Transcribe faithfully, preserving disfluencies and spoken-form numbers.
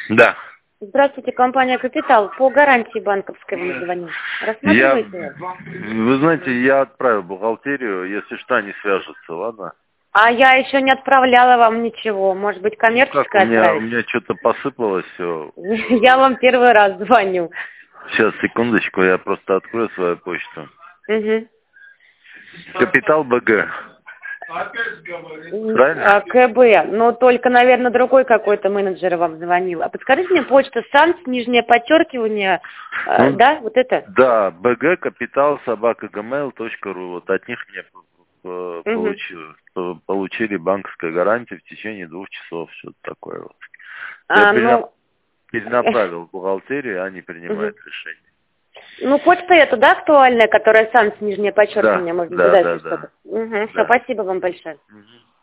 Да. Здравствуйте, компания «Капитал». По гарантии банковской вам звоню. Рассматриваете? Я, вы знаете, я отправил бухгалтерию, если что, они свяжутся, ладно? А я еще не отправляла вам ничего. Может быть, Ну, как, коммерческое у меня, у отправить? меня что-то посыпалось все. Я вам первый раз звоню. Сейчас, секундочку, я просто открою свою почту. Угу. Капитал БГ. Правильно? А, КБ. Но только, наверное, другой какой-то менеджер вам звонил. А подскажите мне почту САНС, нижнее подчеркивание, э, Ну, да, вот это? Да, БГ капитал собака gmail точка ру. Вот от них мне Угу. получили, получили банковскую гарантию в течение двух часов. Что-то такое вот. А, Я перена- ну... перенаправил в бухгалтерию, они принимают Угу. решение. Ну, почта это, да, актуальная, которая САНС, нижнее Да, подчеркивание, можно да, туда, да, если да. что-то. Угу. Все, Да. спасибо вам большое. Мгм.